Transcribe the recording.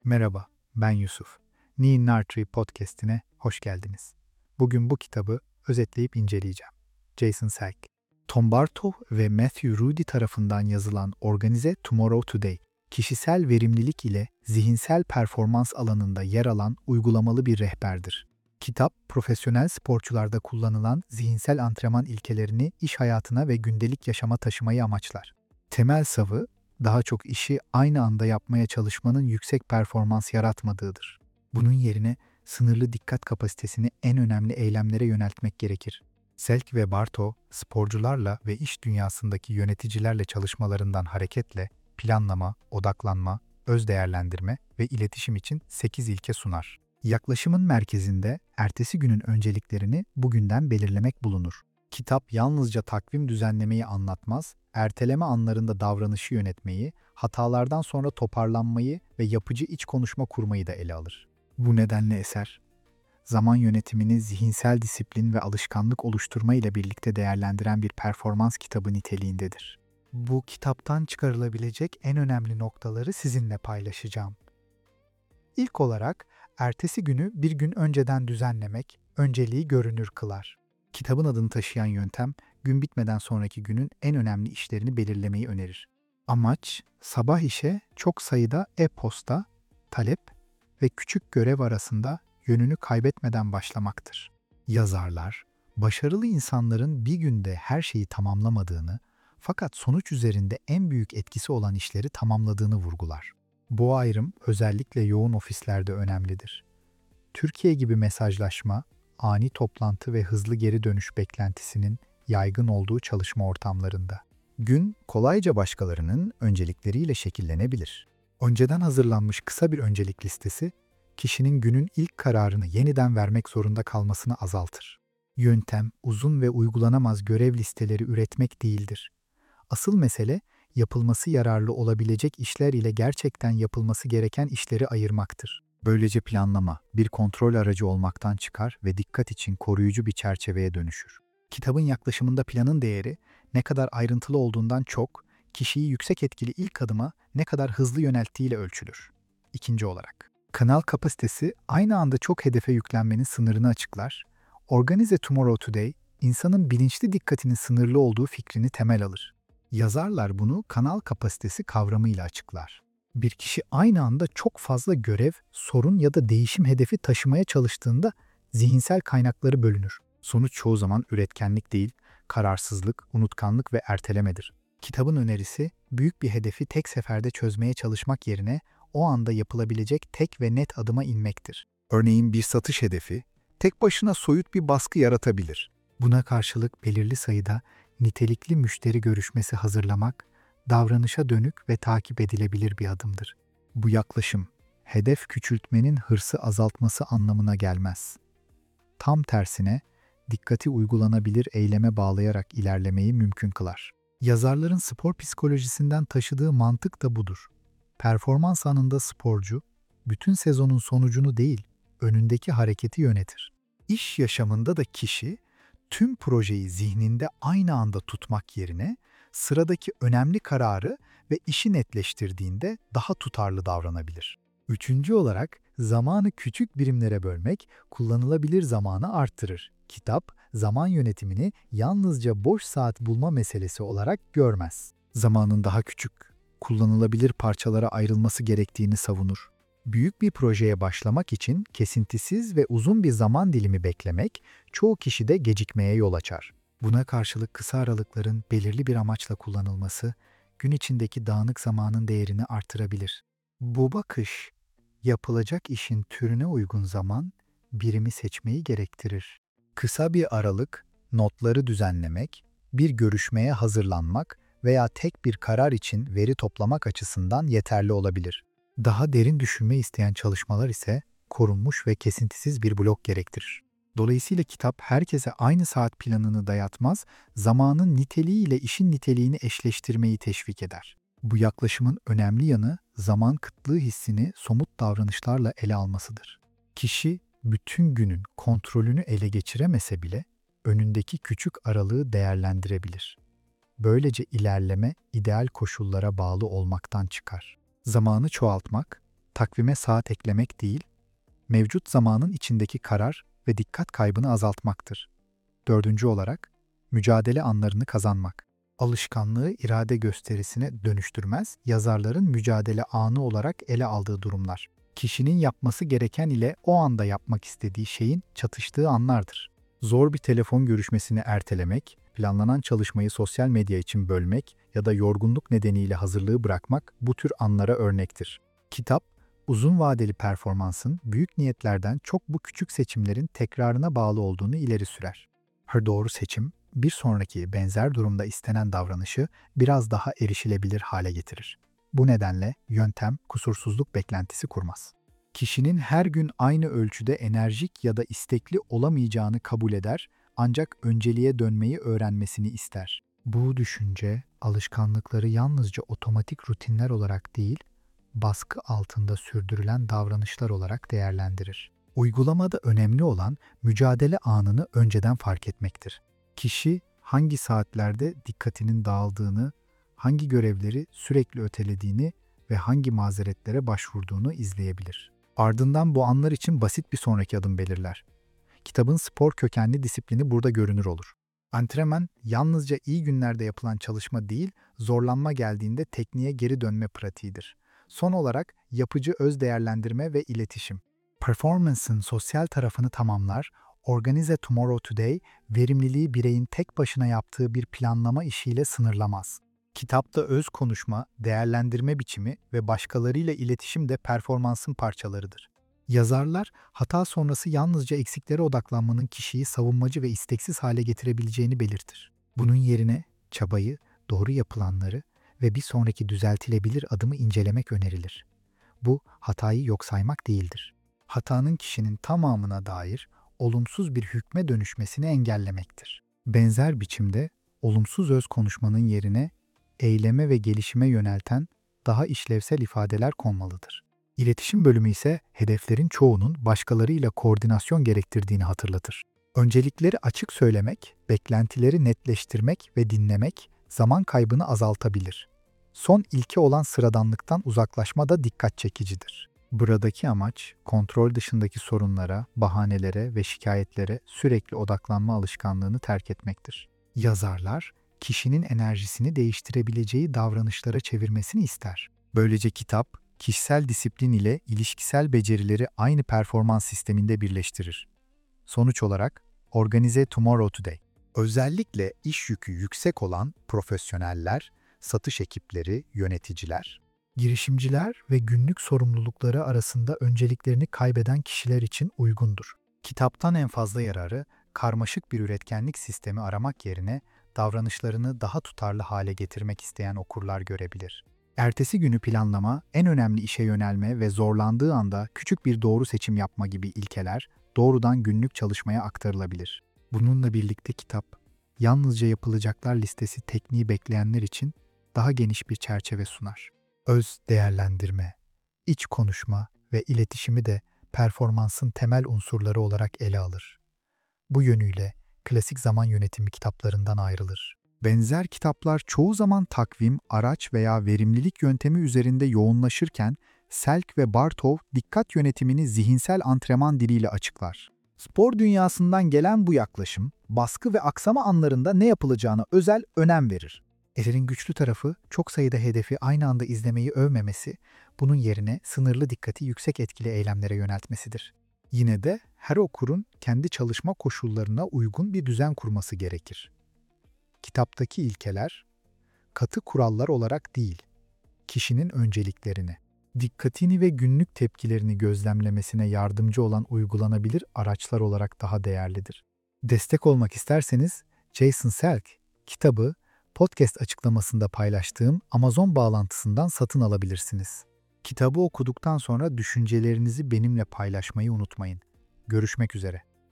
Merhaba, ben Yusuf. Neil Nartree podcast'ine hoş geldiniz. Bugün bu kitabı özetleyip inceleyeceğim. Jason Selk, Tom Bartow ve Matthew Rudy tarafından yazılan Organize Tomorrow Today, kişisel verimlilik ile zihinsel performans alanında yer alan uygulamalı bir rehberdir. Kitap, profesyonel sporcularda kullanılan zihinsel antrenman ilkelerini iş hayatına ve gündelik yaşama taşımayı amaçlar. Temel savı, daha çok işi aynı anda yapmaya çalışmanın yüksek performans yaratmadığıdır. Bunun yerine sınırlı dikkat kapasitesini en önemli eylemlere yöneltmek gerekir. Selk ve Bartow, sporcularla ve iş dünyasındaki yöneticilerle çalışmalarından hareketle planlama, odaklanma, öz değerlendirme ve iletişim için 8 ilke sunar. Yaklaşımın merkezinde ertesi günün önceliklerini bugünden belirlemek bulunur. Kitap yalnızca takvim düzenlemeyi anlatmaz, erteleme anlarında davranışı yönetmeyi, hatalardan sonra toparlanmayı ve yapıcı iç konuşma kurmayı da ele alır. Bu nedenle eser, zaman yönetimini zihinsel disiplin ve alışkanlık oluşturma ile birlikte değerlendiren bir performans kitabı niteliğindedir. Bu kitaptan çıkarılabilecek en önemli noktaları sizinle paylaşacağım. İlk olarak, ertesi günü bir gün önceden düzenlemek, önceliği görünür kılar. Kitabın adını taşıyan yöntem, gün bitmeden sonraki günün en önemli işlerini belirlemeyi önerir. Amaç, sabah işe çok sayıda e-posta, talep ve küçük görev arasında yönünü kaybetmeden başlamaktır. Yazarlar, başarılı insanların bir günde her şeyi tamamlamadığını, fakat sonuç üzerinde en büyük etkisi olan işleri tamamladığını vurgular. Bu ayrım özellikle yoğun ofislerde önemlidir. Türkiye gibi mesajlaşma, ani toplantı ve hızlı geri dönüş beklentisinin yaygın olduğu çalışma ortamlarında. Gün kolayca başkalarının öncelikleriyle şekillenebilir. Önceden hazırlanmış kısa bir öncelik listesi, kişinin günün ilk kararını yeniden vermek zorunda kalmasını azaltır. Yöntem, uzun ve uygulanamaz görev listeleri üretmek değildir. Asıl mesele, yapılması yararlı olabilecek işler ile gerçekten yapılması gereken işleri ayırmaktır. Böylece planlama, bir kontrol aracı olmaktan çıkar ve dikkat için koruyucu bir çerçeveye dönüşür. Kitabın yaklaşımında planın değeri, ne kadar ayrıntılı olduğundan çok, kişiyi yüksek etkili ilk adıma ne kadar hızlı yönelttiğiyle ölçülür. İkinci olarak, kanal kapasitesi aynı anda çok hedefe yüklenmenin sınırını açıklar. Organize Tomorrow Today, insanın bilinçli dikkatinin sınırlı olduğu fikrini temel alır. Yazarlar bunu kanal kapasitesi kavramıyla açıklar. Bir kişi aynı anda çok fazla görev, sorun ya da değişim hedefi taşımaya çalıştığında zihinsel kaynakları bölünür. Sonuç çoğu zaman üretkenlik değil, kararsızlık, unutkanlık ve ertelemedir. Kitabın önerisi, büyük bir hedefi tek seferde çözmeye çalışmak yerine o anda yapılabilecek tek ve net adıma inmektir. Örneğin bir satış hedefi, tek başına soyut bir baskı yaratabilir. Buna karşılık belirli sayıda nitelikli müşteri görüşmesi hazırlamak, davranışa dönük ve takip edilebilir bir adımdır. Bu yaklaşım, hedef küçültmenin hırsı azaltması anlamına gelmez. Tam tersine, dikkati uygulanabilir eyleme bağlayarak ilerlemeyi mümkün kılar. Yazarların spor psikolojisinden taşıdığı mantık da budur. Performans anında sporcu, bütün sezonun sonucunu değil, önündeki hareketi yönetir. İş yaşamında da kişi, tüm projeyi zihninde aynı anda tutmak yerine, sıradaki önemli kararı ve işi netleştirdiğinde daha tutarlı davranabilir. Üçüncü olarak, zamanı küçük birimlere bölmek kullanılabilir zamanı arttırır. Kitap, zaman yönetimini yalnızca boş saat bulma meselesi olarak görmez. Zamanın daha küçük, kullanılabilir parçalara ayrılması gerektiğini savunur. Büyük bir projeye başlamak için kesintisiz ve uzun bir zaman dilimi beklemek, çoğu kişide gecikmeye yol açar. Buna karşılık kısa aralıkların belirli bir amaçla kullanılması, gün içindeki dağınık zamanın değerini artırabilir. Bu bakış, yapılacak işin türüne uygun zaman birimi seçmeyi gerektirir. Kısa bir aralık, notları düzenlemek, bir görüşmeye hazırlanmak veya tek bir karar için veri toplamak açısından yeterli olabilir. Daha derin düşünme isteyen çalışmalar ise korunmuş ve kesintisiz bir blok gerektirir. Dolayısıyla kitap herkese aynı saat planını dayatmaz, zamanın niteliğiyle işin niteliğini eşleştirmeyi teşvik eder. Bu yaklaşımın önemli yanı zaman kıtlığı hissini somut davranışlarla ele almasıdır. Kişi bütün günün kontrolünü ele geçiremese bile önündeki küçük aralığı değerlendirebilir. Böylece ilerleme ideal koşullara bağlı olmaktan çıkar. Zamanı çoğaltmak, takvime saat eklemek değil, mevcut zamanın içindeki karar ve dikkat kaybını azaltmaktır. Dördüncü olarak, mücadele anlarını kazanmak. Alışkanlığı irade gösterisine dönüştürmez, yazarların mücadele anı olarak ele aldığı durumlar. Kişinin yapması gereken ile o anda yapmak istediği şeyin çatıştığı anlardır. Zor bir telefon görüşmesini ertelemek, planlanan çalışmayı sosyal medya için bölmek ya da yorgunluk nedeniyle hazırlığı bırakmak bu tür anlara örnektir. Kitap, uzun vadeli performansın büyük niyetlerden çok bu küçük seçimlerin tekrarına bağlı olduğunu ileri sürer. Her doğru seçim, bir sonraki benzer durumda istenen davranışı biraz daha erişilebilir hale getirir. Bu nedenle yöntem kusursuzluk beklentisi kurmaz. Kişinin her gün aynı ölçüde enerjik ya da istekli olamayacağını kabul eder, ancak önceliğe dönmeyi öğrenmesini ister. Bu düşünce, alışkanlıkları yalnızca otomatik rutinler olarak değil, baskı altında sürdürülen davranışlar olarak değerlendirir. Uygulamada önemli olan mücadele anını önceden fark etmektir. Kişi hangi saatlerde dikkatinin dağıldığını, hangi görevleri sürekli ötelediğini ve hangi mazeretlere başvurduğunu izleyebilir. Ardından bu anlar için basit bir sonraki adım belirler. Kitabın spor kökenli disiplini burada görünür olur. Antrenman yalnızca iyi günlerde yapılan çalışma değil, zorlanma geldiğinde tekniğe geri dönme pratiğidir. Son olarak yapıcı öz değerlendirme ve iletişim. Performance'ın sosyal tarafını tamamlar, Organize Tomorrow Today, verimliliği bireyin tek başına yaptığı bir planlama işiyle sınırlamaz. Kitapta öz konuşma, değerlendirme biçimi ve başkalarıyla iletişim de performansın parçalarıdır. Yazarlar, hata sonrası yalnızca eksiklere odaklanmanın kişiyi savunmacı ve isteksiz hale getirebileceğini belirtir. Bunun yerine çabayı, doğru yapılanları ve bir sonraki düzeltilebilir adımı incelemek önerilir. Bu, hatayı yok saymak değildir. Hatanın kişinin tamamına dair olumsuz bir hükme dönüşmesini engellemektir. Benzer biçimde, olumsuz öz konuşmanın yerine eyleme ve gelişime yönelten daha işlevsel ifadeler konmalıdır. İletişim bölümü ise hedeflerin çoğunun başkalarıyla koordinasyon gerektirdiğini hatırlatır. Öncelikleri açık söylemek, beklentileri netleştirmek ve dinlemek zaman kaybını azaltabilir. Son ilke olan sıradanlıktan uzaklaşma da dikkat çekicidir. Buradaki amaç, kontrol dışındaki sorunlara, bahanelere ve şikayetlere sürekli odaklanma alışkanlığını terk etmektir. Yazarlar, kişinin enerjisini değiştirebileceği davranışlara çevirmesini ister. Böylece kitap, kişisel disiplin ile ilişkisel becerileri aynı performans sisteminde birleştirir. Sonuç olarak, Organize Tomorrow Today. Özellikle iş yükü yüksek olan profesyoneller, satış ekipleri, yöneticiler, girişimciler ve günlük sorumlulukları arasında önceliklerini kaybeden kişiler için uygundur. Kitaptan en fazla yararı, karmaşık bir üretkenlik sistemi aramak yerine davranışlarını daha tutarlı hale getirmek isteyen okurlar görebilir. Ertesi günü planlama, en önemli işe yönelme ve zorlandığı anda küçük bir doğru seçim yapma gibi ilkeler doğrudan günlük çalışmaya aktarılabilir. Bununla birlikte kitap, yalnızca yapılacaklar listesi tekniği bekleyenler için daha geniş bir çerçeve sunar. Öz değerlendirme, iç konuşma ve iletişimi de performansın temel unsurları olarak ele alır. Bu yönüyle klasik zaman yönetimi kitaplarından ayrılır. Benzer kitaplar çoğu zaman takvim, araç veya verimlilik yöntemi üzerinde yoğunlaşırken Selk ve Bartov dikkat yönetimini zihinsel antrenman diliyle açıklar. Spor dünyasından gelen bu yaklaşım, baskı ve aksama anlarında ne yapılacağına özel önem verir. Eserin güçlü tarafı, çok sayıda hedefi aynı anda izlemeyi övmemesi, bunun yerine sınırlı dikkati yüksek etkili eylemlere yöneltmesidir. Yine de her okurun kendi çalışma koşullarına uygun bir düzen kurması gerekir. Kitaptaki ilkeler, katı kurallar olarak değil, kişinin önceliklerini, dikkatini ve günlük tepkilerini gözlemlemesine yardımcı olan uygulanabilir araçlar olarak daha değerlidir. Destek olmak isterseniz, Jason Selk, kitabı podcast açıklamasında paylaştığım Amazon bağlantısından satın alabilirsiniz. Kitabı okuduktan sonra düşüncelerinizi benimle paylaşmayı unutmayın. Görüşmek üzere.